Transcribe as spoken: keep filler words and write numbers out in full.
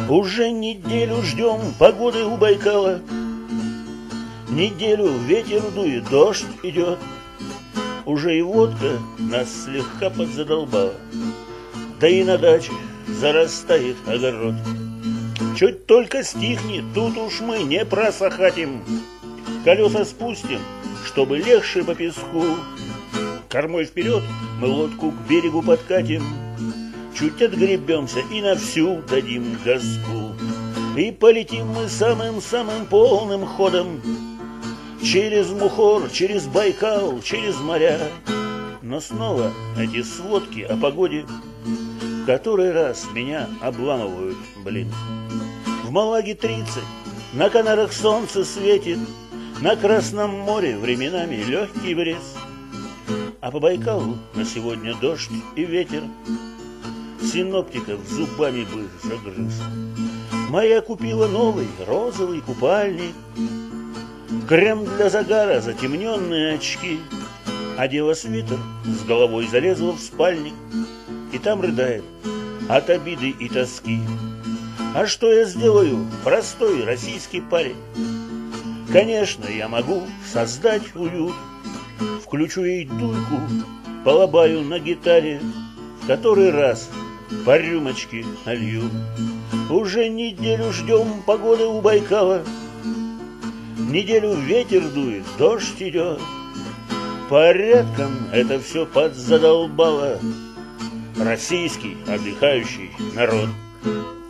Уже неделю ждем погоды у Байкала. Неделю ветер дует, дождь идет. Уже и водка нас слегка подзадолбала. Да и на даче зарастает огород. Чуть только стихнет, тут уж мы не просохатим. Колеса спустим, чтобы легче по песку. Кормой вперед мы лодку к берегу подкатим. Чуть отгребемся и на всю дадим газку. И полетим мы самым-самым полным ходом через Мухор, через Байкал, через моря. Но снова эти сводки о погоде в который раз меня обламывают, блин. В Малаге тридцать, на Канарах солнце светит, на Красном море временами легкий бриз. А по Байкалу на сегодня дождь и ветер. Синоптиков зубами бы загрыз. Моя купила новый розовый купальник, крем для загара, затемненные очки. Одела свитер, с головой залезла в спальник, и там рыдает от обиды и тоски. А что я сделаю, простой российский парень? Конечно, я могу создать уют. Включу ей дуйку, полобаю на гитаре, в который раз по рюмочке налью. Уже неделю ждем погоды у Байкала. Неделю ветер дует, дождь идет. Порядком это все подзадолбало российский отдыхающий народ.